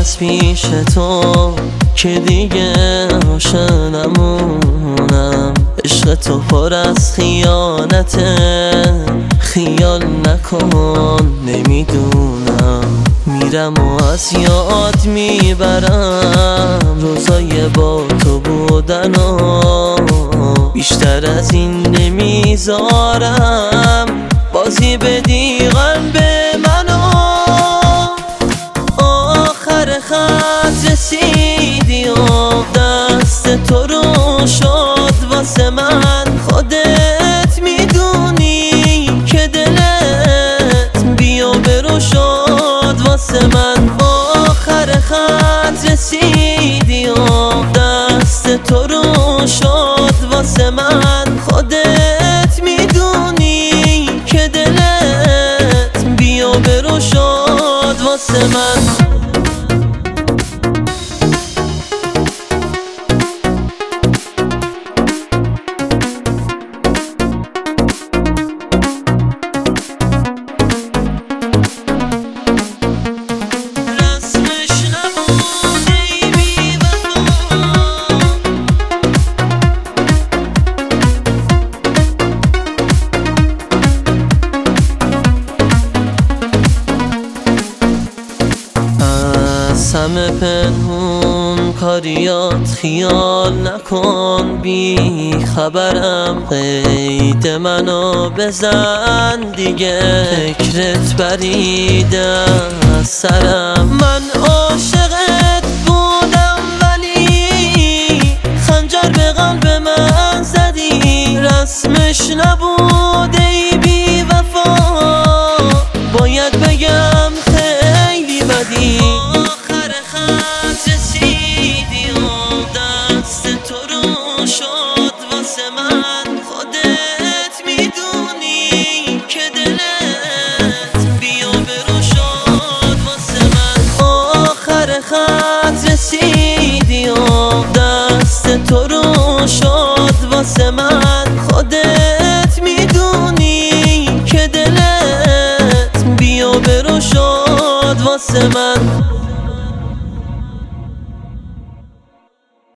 از پیش تو که دیگه عاشق نمونم. عشق تو پر از خیانته، خیال نکن نمیدونم. میرم و از یاد میبرم روزای با تو بودن و بیشتر از این نمیذارم بازی بدی قلب منو. آخر خط رسیدی و دست تو رو شد واسه من. خودت میدونی که دلت بیا برو شد واسه من. آخر خط رسیدی و دست تو رو شد واسه من. خودت میدونی که دلت بیا برو شد واسه من. همه پنهون کاریات خیال نکن، بی خبرم قید منو بزن دیگه. فکرت بریده از سرم، من عاشقت بودم ولی خنجر به قلب من زدی. رسمش نبود ای بی وفا، باید بگم خیلی بدی. خودت میدونی که دلت بیا برو شد واسه من. آخر خط رسیدی و دست تو رو شد واسه من. خودت میدونی که دلت بیا برو شد واسه من.